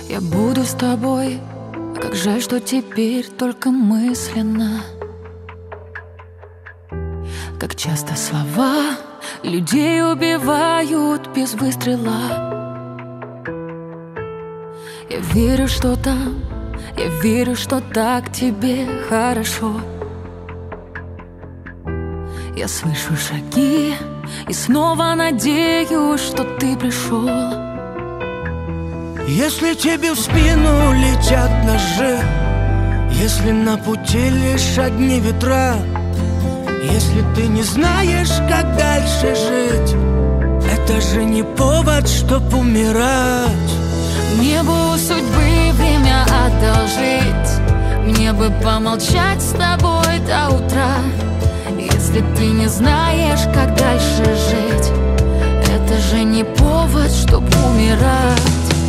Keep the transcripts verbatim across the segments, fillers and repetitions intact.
Я буду с тобой, а как жаль, что теперь только мысленно. Как часто слова людей убивают без выстрела. Я верю, что там, я верю, что так тебе хорошо. Я слышу шаги и снова надеюсь, что ты пришел. Если тебе в спину летят ножи, если на пути лишь одни ветра, если ты не знаешь, как дальше жить, это же не повод, чтоб умирать. Мне бы у судьбы время одолжить, мне бы помолчать с тобой до утра. Если ты не знаешь, как дальше жить, это же не повод, чтоб умирать.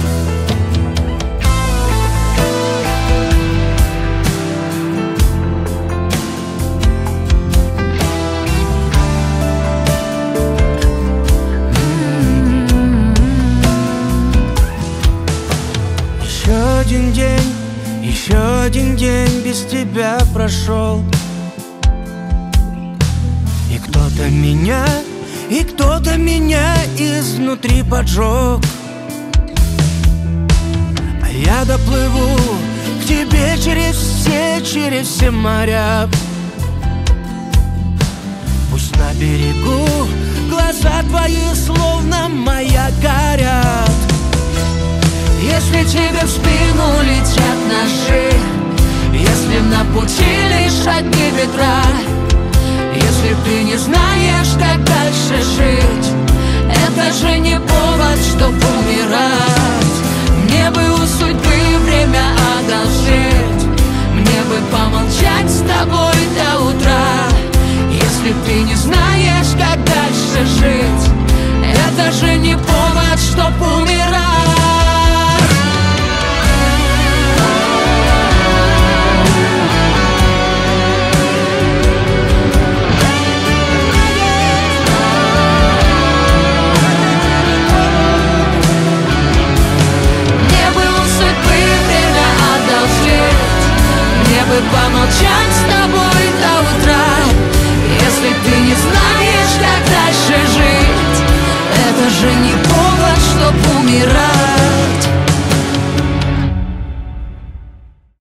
Еще один день, еще один день без тебя прошел. И кто-то меня, и кто-то меня изнутри поджег. А я доплыву к тебе через все, через все моря. Пусть на берегу глаза твои словно маяк горят. Если тебе в спину летят ножи, если на пути лишь одни ветра, если ты не знаешь, как дальше жить, это же не повод, чтоб умирать.